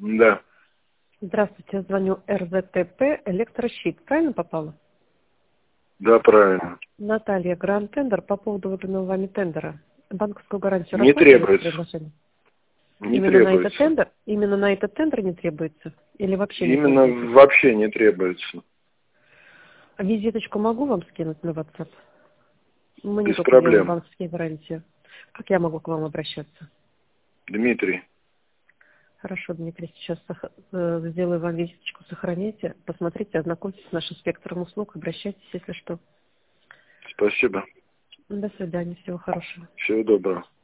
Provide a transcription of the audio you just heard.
Да, Здравствуйте, я звоню РЗТП «Электрощит». Правильно попала? да, правильно. Наталья, Гранд Тендер по поводу выданного вами тендера. Банковскую гарантию Не рассматривали в требуется. предложении? Не требуется. Именно на этот тендер не требуется? Или вообще не пользуетесь? Именно вообще не требуется. А визиточку могу вам скинуть на WhatsApp? Мы не Без только делаем проблем. банковские гарантии. Как я могу к вам обращаться? Дмитрий, Хорошо, Дмитрий, сейчас сделаю вам визиточку, сохраняйте, посмотрите, ознакомьтесь с нашим спектром услуг, обращайтесь, если что. спасибо. До свидания, всего хорошего. Всего доброго.